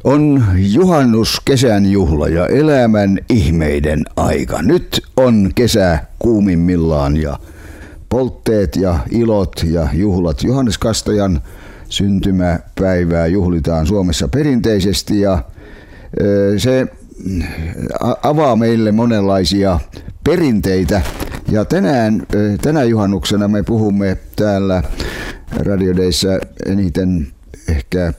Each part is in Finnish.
On juhannus, kesän juhla ja elämän ihmeiden aika. Nyt on kesä kuumimmillaan ja poltteet ja ilot ja juhlat. Johannes Kastajan syntymäpäivää juhlitaan Suomessa perinteisesti ja se avaa meille monenlaisia perinteitä. Ja tänä juhannuksena me puhumme täällä Radio Dayssä eniten ehkä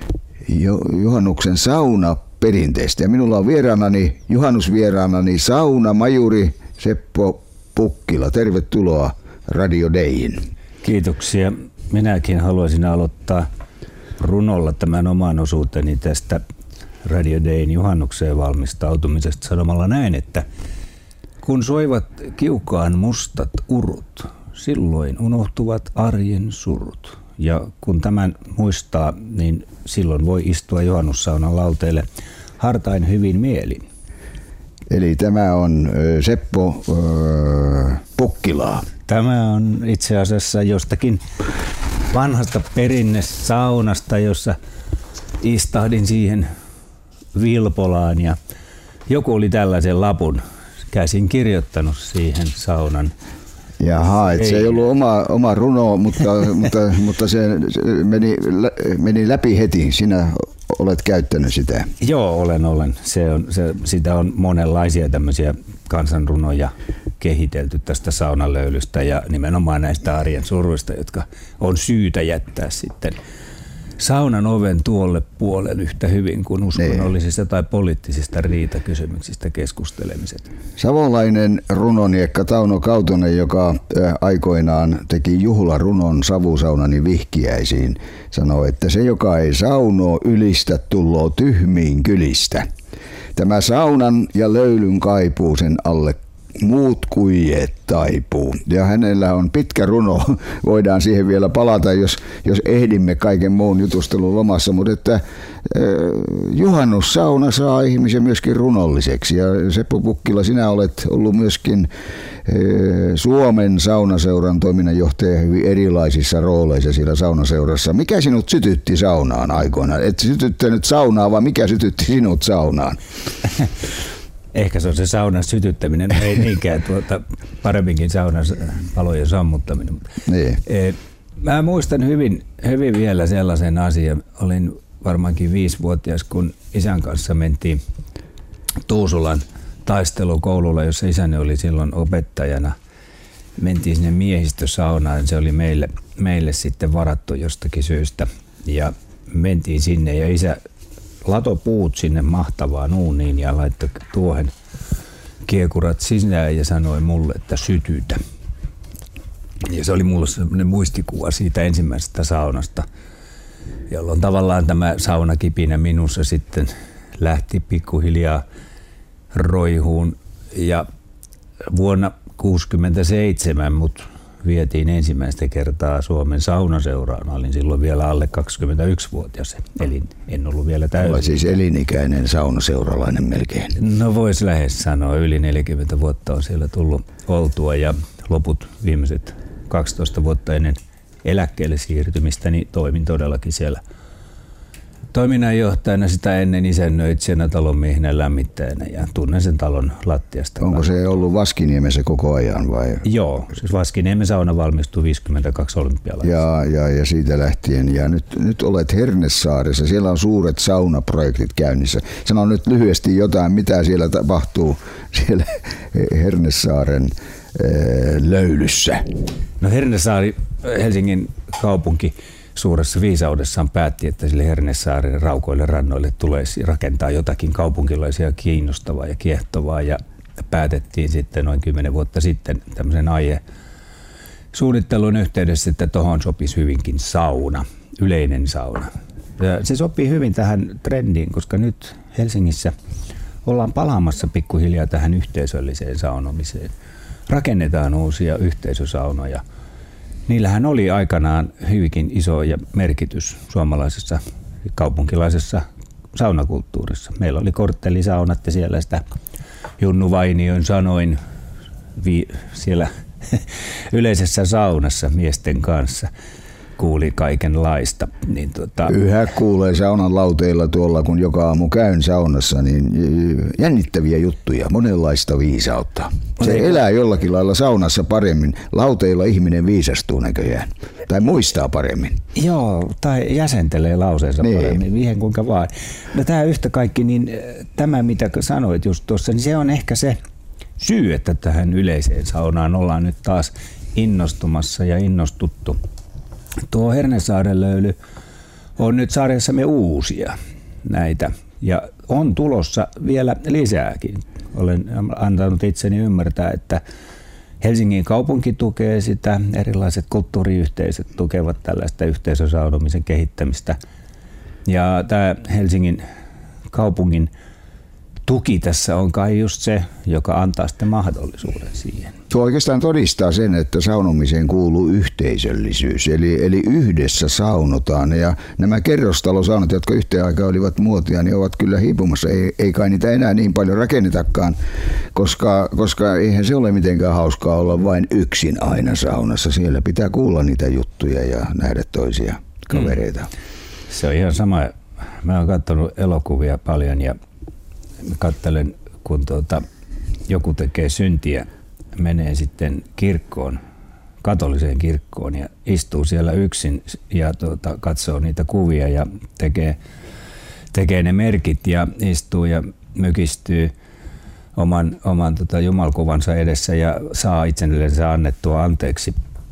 juhannuksen saunaperinteistä. Ja minulla on juhannusvieraanani saunamajuri Seppo Pukkila. Tervetuloa Radio Dayin. Kiitoksia. Minäkin haluaisin aloittaa runolla tämän oman osuuteni tästä Radio Dayin juhannukseen valmistautumisesta sanomalla näin, että kun soivat kiukaan mustat urut, silloin unohtuvat arjen surut. Ja kun tämän muistaa, niin silloin voi istua juhannussaunan lauteelle hartain hyvin mielin. Eli tämä on Seppo Pukkilaa. Tämä on itse asiassa jostakin vanhasta perinnesaunasta, jossa istahdin siihen Vilpolaan ja joku oli tällaisen lapun käsin kirjoittanut siihen saunan. Jaha, että se ei ollut oma runo, mutta se meni läpi heti. Sinä olet käyttänyt sitä. Joo, olen. Sitä on monenlaisia tämmöisiä kansanrunoja kehitelty tästä saunalöylystä ja nimenomaan näistä arjen suruista, jotka on syytä jättää sitten saunan oven tuolle puolelle yhtä hyvin kuin uskonnollisista tai poliittisista riitakysymyksistä keskustelemiset. Savolainen runoniekka Tauno Kautonen, joka aikoinaan teki juhlarunon Savusaunani vihkiäisiin, sanoi, että se, joka ei saunoo ylistä, tulloo tyhmiin kylistä. Tämä saunan ja löylyn kaipuu sen alle muut kuijeet taipuu. Ja hänellä on pitkä runo, voidaan siihen vielä palata, jos ehdimme kaiken muun jutustelun lomassa, mutta että juhannussauna saa ihmisen myöskin runolliseksi. Ja Seppo Pukkila, sinä olet ollut myöskin Suomen saunaseuran toiminnanjohtaja hyvin erilaisissa rooleissa siellä saunaseurassa. Mikä sinut sytytti saunaan aikoinaan? Et sytyttänyt saunaa, vaan mikä sytytti sinut saunaan? Ehkä se on se saunan sytyttäminen, ei niinkään paremminkin saunan palojen sammuttaminen. Niin. Mä muistan hyvin vielä sellaisen asian. Olin varmaankin 5-vuotias, kun isän kanssa mentiin Tuusulan taistelukoululla, jossa isäni oli silloin opettajana. Mentiin sinne miehistösaunaan, se oli meille sitten varattu jostakin syystä. Ja mentiin sinne ja isä lato puut sinne mahtavaan uuniin ja laittoi tuohen kiekurat sisään ja sanoi mulle, että sytytä. Ja se oli mulle sellainen muistikuva siitä ensimmäisestä saunasta, jolloin tavallaan tämä saunakipinä minussa sitten lähti pikkuhiljaa roihuun. Ja vuonna 1967 mut vietiin ensimmäistä kertaa Suomen saunaseuraan. Olin silloin vielä alle 21-vuotias, eli en ollut vielä täysin. Olet siis elinikäinen saunaseuralainen melkein. No vois lähes sanoa, yli 40 vuotta on siellä tullut oltua ja loput viimeiset 12 vuotta ennen eläkkeelle siirtymistä, niin toimin todellakin siellä toiminnanjohtajana, sitä ennen isännöitsijänä, talonmiehenä, lämmittäjänä ja tunnen sen talon lattiasta. Onko se ollut Vaskiniemessä koko ajan vai? Joo, siis Vaskiniemen sauna valmistui 52 olympialaisissa. Ja siitä lähtien. Ja nyt olet Hernesaaressa, siellä on suuret saunaprojektit käynnissä. Sano nyt lyhyesti jotain, mitä siellä tapahtuu siellä Hernesaaren löylyssä. No Hernesaari, Helsingin kaupunki, suuressa viisaudessaan päätti, että sille Hernesaaren raukoille rannoille tulisi rakentaa jotakin kaupunkilaisia kiinnostavaa ja kiehtovaa ja päätettiin sitten noin 10 vuotta sitten tämmöisen suunnittelun yhteydessä, että tuohon sopisi hyvinkin sauna, yleinen sauna. Ja se sopii hyvin tähän trendiin, koska nyt Helsingissä ollaan palaamassa pikkuhiljaa tähän yhteisölliseen saunomiseen. Rakennetaan uusia yhteisösaunoja. Niillähän oli aikanaan hyvinkin iso merkitys suomalaisessa kaupunkilaisessa saunakulttuurissa. Meillä oli korttelisaunat ja siellä sitä Junnu Vainion sanoin siellä yleisessä saunassa miesten kanssa. kuuli kaikenlaista. Niin Yhä kuulee saunan lauteilla tuolla, kun joka aamu käyn saunassa, niin jännittäviä juttuja, monenlaista viisautta. Se elää jollakin lailla saunassa paremmin. Lauteilla ihminen viisastuu näköjään. Tai muistaa paremmin. Joo, tai jäsentelee lauseensa paremmin, mihin kuinka vaan. No tämä yhtä kaikki, niin tämä mitä sanoit just tuossa, niin se on ehkä se syy, että tähän yleiseen saunaan ollaan nyt taas innostumassa ja innostuttu. Tuo Hernesaaren löyly on nyt sarjassamme uusia näitä ja on tulossa vielä lisääkin. Olen antanut itseni ymmärtää, että Helsingin kaupunki tukee sitä, erilaiset kulttuuriyhteisöt tukevat tällaista yhteisösaunomisen kehittämistä. Ja tämä Helsingin kaupungin tuki tässä on kai just se, joka antaa sitten mahdollisuuden siihen. Tuo oikeastaan todistaa sen, että saunomiseen kuuluu yhteisöllisyys, eli yhdessä saunotaan. Ja nämä kerrostalosaunat, jotka yhteen aikaan olivat muotia, niin ovat kyllä hiipumassa. Ei kai niitä enää niin paljon rakennetakaan, koska eihän se ole mitenkään hauskaa olla vain yksin aina saunassa. Siellä pitää kuulla niitä juttuja ja nähdä toisia kavereita. Se on ihan sama. Mä oon katsonut elokuvia paljon ja katselen, kun joku tekee syntiä, menee sitten kirkkoon, katoliseen kirkkoon ja istuu siellä yksin ja katsoo niitä kuvia ja tekee ne merkit ja istuu ja mykistyy oman jumalkuvansa edessä ja saa itsellensä annettua anteeksi.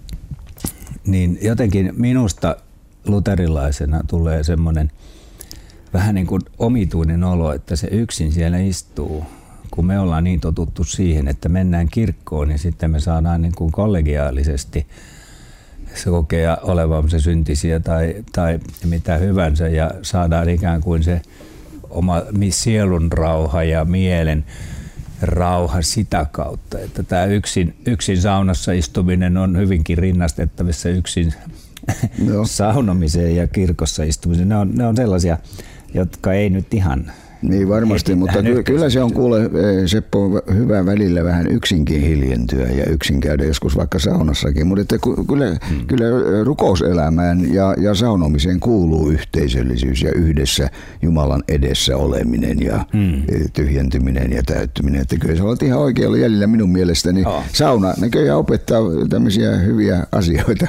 Niin jotenkin minusta luterilaisena tulee semmoinen vähän niin kuin omituinen olo, että se yksin siellä istuu, kun me ollaan niin totuttu siihen, että mennään kirkkoon ja sitten me saadaan niin kuin kollegiaalisesti se kokea olevamme syntisiä tai mitä hyvänsä ja saadaan ikään kuin se oma sielun rauha ja mielen rauha sitä kautta, että tämä yksin saunassa istuminen on hyvinkin rinnastettavissa yksin saunomiseen ja kirkossa istumiseen. Ne on sellaisia, jotka ei nyt ihan... Niin varmasti, mutta kyllä se on kuule Seppo hyvä välillä vähän yksinkin hiljentyä ja yksin käydä joskus vaikka saunassakin, mutta että kyllä rukouselämään ja saunomiseen kuuluu yhteisöllisyys ja yhdessä Jumalan edessä oleminen ja tyhjentyminen ja täyttyminen. Että kyllä sä olet ihan oikealla jäljellä minun mielestäni. Sauna näköjään opettaa tämmöisiä hyviä asioita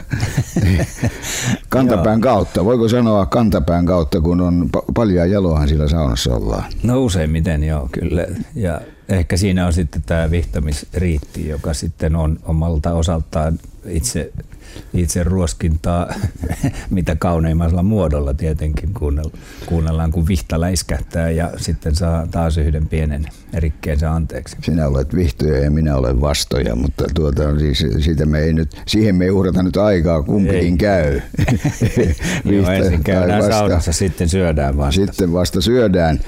kantapään kautta. Voiko sanoa kantapään kautta, kun on paljaa jaloahan siellä saunassa ollaan? No useimmiten joo, kyllä. Ja ehkä siinä on sitten tämä vihtamisriitti, joka sitten on omalta osaltaan itse ruoskintaa, mitä kauneimmalla muodolla tietenkin kuunnellaan, kun vihta läiskähtää ja sitten saa taas yhden pienen rikkeensä anteeksi. Sinä olet vihtoja ja minä olen vastoja, mutta siihen me ei uhrata nyt aikaa, kumpikin käy. Joo, ensin käydään saunassa, sitten syödään vasta. Sitten vasta syödään.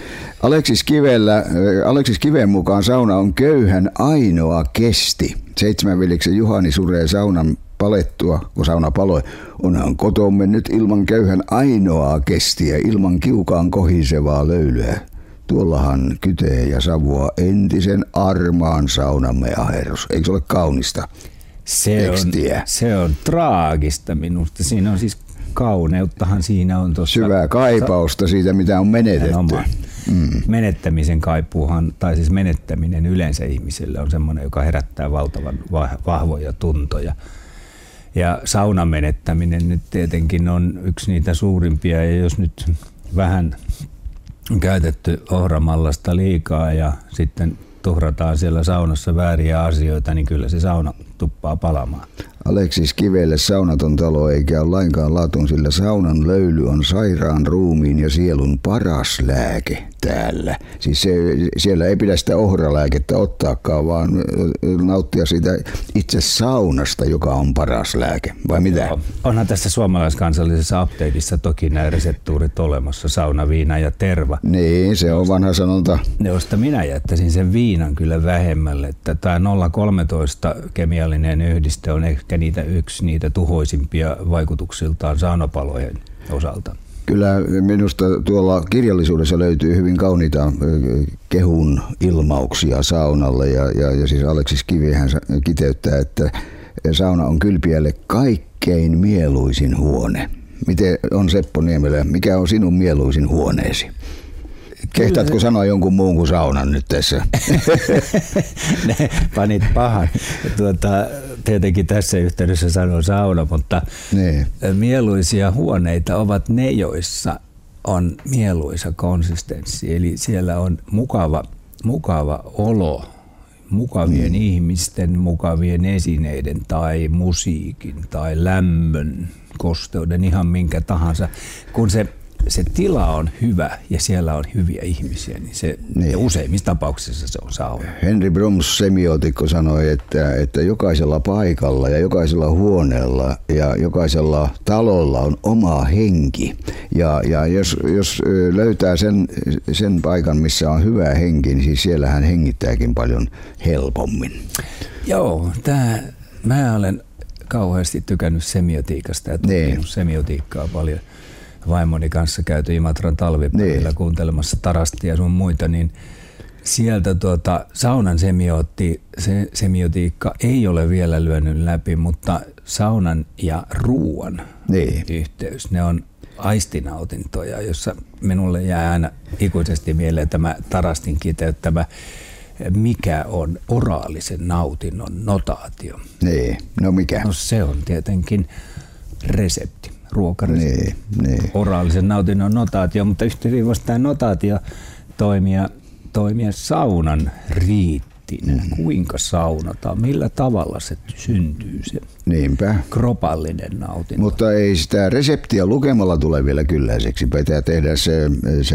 Aleksis Kiven mukaan sauna on köyhän ainoa kesti. 7 veljeksen Juhani suree saunan palettua, kun sauna paloi. Onhan kotomme nyt ilman köyhän ainoaa kestiä, ilman kiukaan kohisevaa löylyä. Tuollahan kytee ja savua entisen armaan saunamme aherus. Eikö se ole kaunista tekstiä? Se on traagista minusta. Siinä on siis kauneuttahan siinä on tuossa. Syvää kaipausta siitä, mitä on menetetty. Menettämisen kaipuuhan, tai siis menettäminen yleensä ihmiselle on semmoinen, joka herättää valtavan vahvoja tuntoja. Ja saunan menettäminen nyt tietenkin on yksi niitä suurimpia, ja jos nyt vähän on käytetty ohramallasta liikaa ja sitten tuhrataan siellä saunassa vääriä asioita, niin kyllä se sauna tuppaa palamaan. Aleksis Kivelle saunaton talo eikä ole lainkaan laatuun, sillä saunan löyly on sairaan ruumiin ja sielun paras lääke täällä. Siis siellä ei pidä sitä ohralääkettä ottaakaan, vaan nauttia siitä itse saunasta, joka on paras lääke. Vai mitä? Joo. Onhan tässä suomalaiskansallisessa apteekissa toki nämä reseptuurit olemassa, sauna, viina ja terva. Niin, se on vanha sanonta. Josta minä jättäisin sen viinan kyllä vähemmälle, että tämä 0,13 kemiallinen yhdiste on ehkä niitä tuhoisimpia vaikutuksiltaan saunapalojen osalta. Kyllä minusta tuolla kirjallisuudessa löytyy hyvin kauniita kehun ilmauksia saunalle ja siis Aleksis Kivihän kiteyttää, että sauna on kylpiälle kaikki kaikkein mieluisin huone? Miten on Seppo Niemelä, mikä on sinun mieluisin huoneesi? Kehtaatko sanoa jonkun muun kuin saunan nyt tässä? Ne panit pahan. Tietenkin tässä yhteydessä sanon sauna, mutta mieluisia huoneita ovat ne, joissa on mieluisa konsistenssi. Eli siellä on mukava olo, mukavien ihmisten, mukavien esineiden tai musiikin tai lämmön, kosteuden, ihan minkä tahansa. Kun se tila on hyvä ja siellä on hyviä ihmisiä, niin ja useimmissa tapauksissa se on sauna. Henry Broms, semiotikko, sanoi, että jokaisella paikalla ja jokaisella huoneella ja jokaisella talolla on oma henki. Ja jos löytää sen paikan, missä on hyvä henki, niin siis siellä hän hengittääkin paljon helpommin. Joo, mä olen kauheasti tykännyt semiotiikasta ja tutkinut semiotiikkaa paljon. Vaimoni kanssa käyty Imatran talvipäivillä kuuntelemassa Tarastia ja sun muita, niin sieltä saunan semiotiikka ei ole vielä lyönyt läpi, mutta saunan ja ruuan yhteys, ne on aistinautintoja, jossa minulle jää aina ikuisesti mieleen tämä Tarastin kiteyttämä, mikä on oraalisen nautinnon notaatio. No mikä? No se on tietenkin resepti. Ruokaresepti. Oraalisen nautinnon notaatio, mutta yhtä hyvin voisi tämä notaatio toimia saunan riittinä. Kuinka saunataan, millä tavalla se syntyy se kropallinen nautinto. Mutta ei sitä reseptiä lukemalla tule vielä kylläiseksi. Pitää tehdä se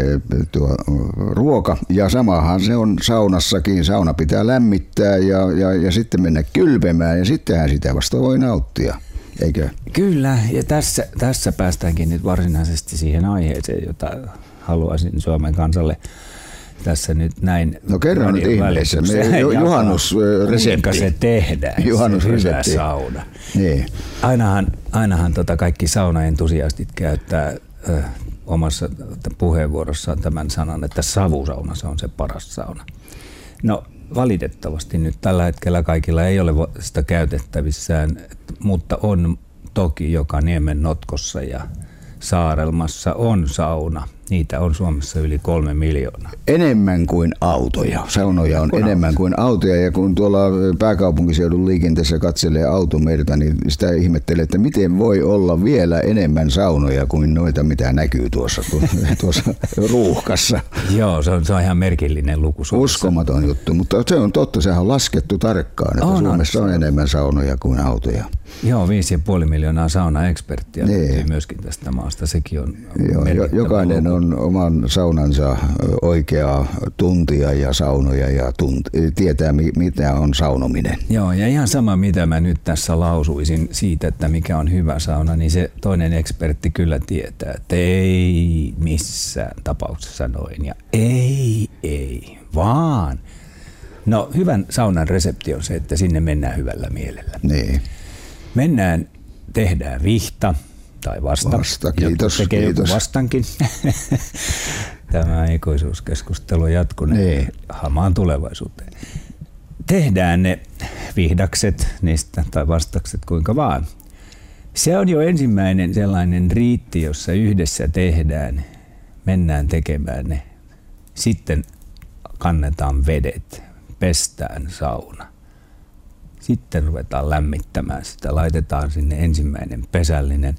ruoka ja samahan se on saunassakin. Sauna pitää lämmittää ja sitten mennä kylpemään ja sittenhän sitä vasta voi nauttia. Eikö? Kyllä, ja tässä päästäänkin nyt varsinaisesti siihen aiheeseen, jota haluaisin Suomen kansalle tässä nyt näin. No kerran nyt ihmeessä. Juhannusresepti. Kuinka se tehdään, juhannusresepti. Se hyvä sauna. Niin. Ainahan kaikki saunaentusiastit käyttää omassa puheenvuorossaan tämän sanan, että savusauna se on se paras sauna. No valitettavasti nyt tällä hetkellä kaikilla ei ole sitä käytettävissään, mutta on toki joka niemen notkossa ja Saarelmassa on sauna. Niitä on Suomessa yli 3 miljoonaa. Enemmän kuin autoja. Saunoja on enemmän kuin autoja, ja kun tuolla pääkaupunkiseudun liikenteessä katselee automerta, niin sitä ihmettelee, että miten voi olla vielä enemmän saunoja kuin noita, mitä näkyy tuossa ruuhkassa. Joo, se on ihan merkillinen luku Suomessa. Uskomaton juttu, mutta se on totta, sehän on laskettu tarkkaan, että Suomessa on enemmän saunoja kuin autoja. Joo, 5,5 miljoonaa saunaeksperttiä myöskin tästä maasta, sekin on jokainen on oman saunansa oikea tuntija ja saunoja ja tietää, mitä on saunominen. Joo, ja ihan sama, mitä mä nyt tässä lausuisin siitä, että mikä on hyvä sauna, niin se toinen ekspertti kyllä tietää, että ei missään tapauksessa noin ja ei, vaan. No, hyvän saunan resepti on se, että sinne mennään hyvällä mielellä. Niin. Mennään, tehdään vihta tai vasta. Kiitos. Tekee joku vastankin. Tämä ikuisuuskeskustelu jatkunee hamaan tulevaisuuteen. Tehdään ne vihdakset niistä tai vastakset kuinka vaan. Se on jo ensimmäinen sellainen riitti, jossa yhdessä tehdään, mennään tekemään ne. Sitten kannetaan vedet, pestään sauna. Sitten ruvetaan lämmittämään sitä, laitetaan sinne ensimmäinen pesällinen.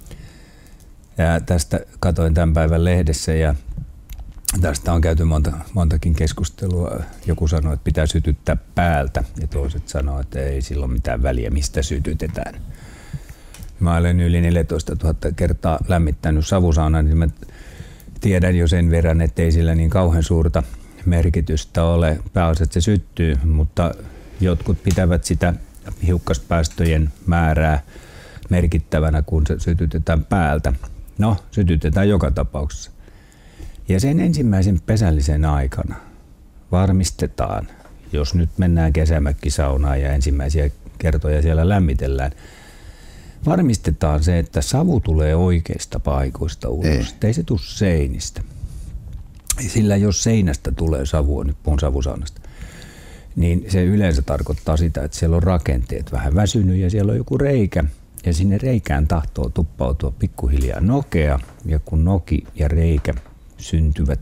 Ja tästä katoin tämän päivän lehdessä ja tästä on käyty montakin keskustelua. Joku sanoi, että pitää sytyttää päältä ja toiset sanoo, että ei sillä ole mitään väliä, mistä sytytetään. Mä olen yli 14 000 kertaa lämmittänyt savusaunan, niin mä tiedän jo sen verran, että ei sillä niin kauhean suurta merkitystä ole. Pääosa, että se syttyy, mutta jotkut pitävät sitä hiukkaspäästöjen määrää merkittävänä, kun se sytytetään päältä. No, sytytetään joka tapauksessa. Ja sen ensimmäisen pesällisen aikana varmistetaan, jos nyt mennään kesämökkisaunaan ja ensimmäisiä kertoja siellä lämmitellään, varmistetaan se, että savu tulee oikeista paikoista ulos. Ei se tule seinistä. Sillä jos seinästä tulee savua, nyt puhun savusaunasta, niin se yleensä tarkoittaa sitä, että siellä on rakenteet vähän väsynyt ja siellä on joku reikä, ja sinne reikään tahtoo tuppautua pikkuhiljaa nokea, ja kun noki ja reikä syntyvät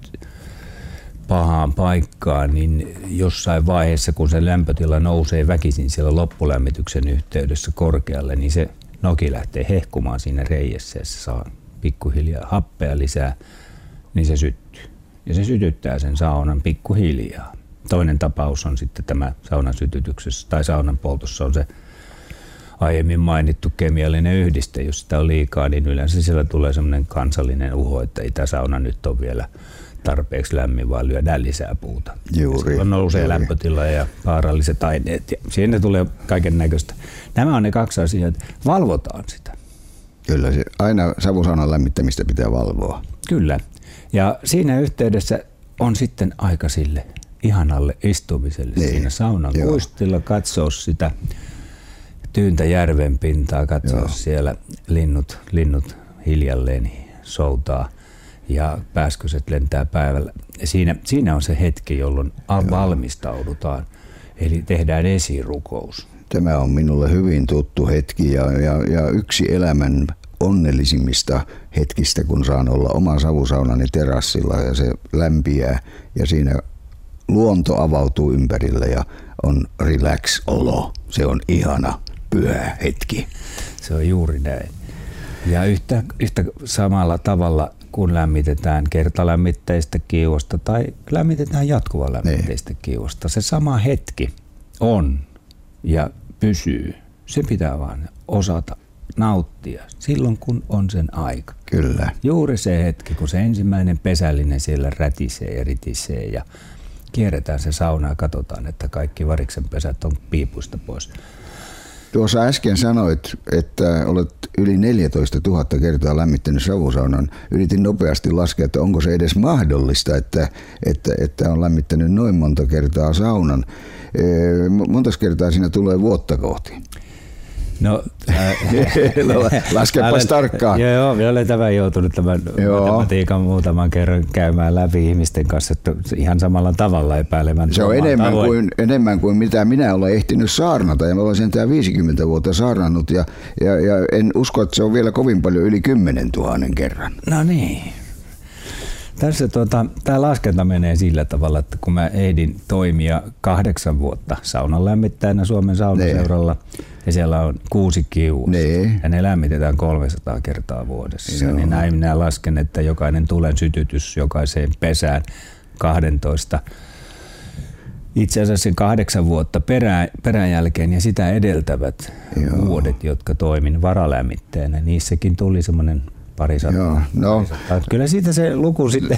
pahaan paikkaan, niin jossain vaiheessa, kun se lämpötila nousee väkisin siellä loppulämmityksen yhteydessä korkealle, niin se noki lähtee hehkumaan siinä reijässä ja se saa pikkuhiljaa happea lisää, niin se syttyy. Ja se sytyttää sen saunan pikkuhiljaa. Toinen tapaus on sitten tämä saunan sytytyksessä tai saunan poltossa on se aiemmin mainittu kemiallinen yhdiste. Jos sitä on liikaa, niin yleensä siellä tulee semmoinen kansallinen uho, että ei tämä sauna nyt ole vielä tarpeeksi lämmin, vaan lyödään lisää puuta. Silloin nousee lämpötila ja vaaralliset aineet ja siinä tulee kaiken näköistä. Nämä on ne kaksi asiaa, että valvotaan sitä. Kyllä, se aina savusaunan lämmittämistä pitää valvoa. Kyllä. Ja siinä yhteydessä on sitten aika sille ihanalle istumiselle siinä saunan kuistilla, katsoa sitä tyyntä järven pintaa, katsoa siellä linnut hiljalleen soutaa ja pääskyset lentää päivällä. Siinä on se hetki, jolloin valmistaudutaan, eli tehdään esirukous. Tämä on minulle hyvin tuttu hetki ja yksi elämän onnellisimmista hetkistä, kun saan olla oman savusaunani terassilla ja se lämpiää ja siinä luonto avautuu ympärillä ja on relax-olo. Se on ihana, pyhä hetki. Se on juuri näin. Ja yhtä samalla tavalla, kun lämmitetään kertalämmitteistä kiuasta tai lämmitetään jatkuvalämmitteistä kiuasta, se sama hetki on ja pysyy. Se pitää vaan osata nauttia silloin, kun on sen aika. Kyllä. Juuri se hetki, kun se ensimmäinen pesällinen siellä rätisee ja ritisee ja kierretään se sauna ja katsotaan, että kaikki variksen pesät on piipuista pois. Tuossa äsken sanoit, että olet yli 14 000 kertaa lämmittänyt savusaunan. Yritin nopeasti laskea, että onko se edes mahdollista, että on lämmittänyt noin monta kertaa saunan. Monta kertaa siinä tulee vuotta kohti? No, laskepas tarkkaan. Joo, olen tämän joutunut tämän matematiikan muutaman kerran käymään läpi ihmisten kanssa, että ihan samalla tavalla epäilemään. Se on enemmän kuin mitä minä olen ehtinyt saarnata, ja mä olen sentään 50 vuotta saarnannut, ja en usko, että se on vielä kovin paljon yli 10 000 kerran. No niin. Tässä tämä laskenta menee sillä tavalla, että kun mä ehdin toimia 8 vuotta saunan lämmittäjänä Suomen saunaseuralla, ja siellä on 6 kiuasta, ja ne lämmitetään 300 kertaa vuodessa. Niin näin minä lasken, että jokainen tulen sytytys jokaiseen pesään 12. Itse asiassa 8 vuotta peräjälkeen ja sitä edeltävät vuodet, jotka toimin varalämmittäjänä, niissäkin tuli semmoinen parisataa. Kyllä siitä se luku sitten,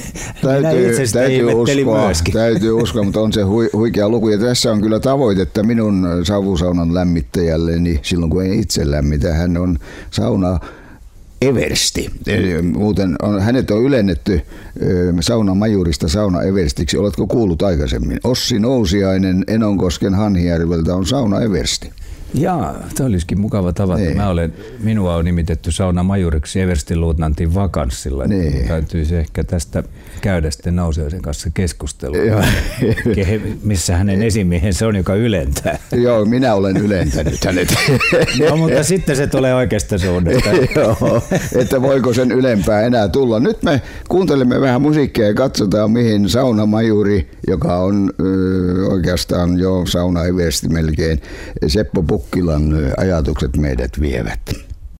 täytyy uskoa, mutta on se huikea luku. Ja tässä on kyllä tavoitetta minun savusaunan lämmittäjälleni silloin, kun en itse lämmitä. Hän on sauna eversti. Muuten hänet on ylennetty saunamajurista sauna everstiksi. Oletko kuullut aikaisemmin? Ossi Nousiainen Enonkosken Hanhijärveltä on sauna eversti. Jaa, se olisikin mukava tavata. Minua on nimitetty saunamajuriksi everstin luutnantin vakanssilla. Täytyisi ehkä tästä käydä sitten Nousiaisen kanssa keskustelua, missä hänen esimiehensä on, joka ylentää. Joo, minä olen ylentänyt hänet. No, mutta sitten se tulee oikeasta suunnasta. Joo, että voiko sen ylempää enää tulla. Nyt me kuuntelemme vähän musiikkia ja katsotaan, mihin saunamajuri, joka on oikeastaan jo sauna eversti melkein, Seppo Pukkilan ajatukset meidät vievät.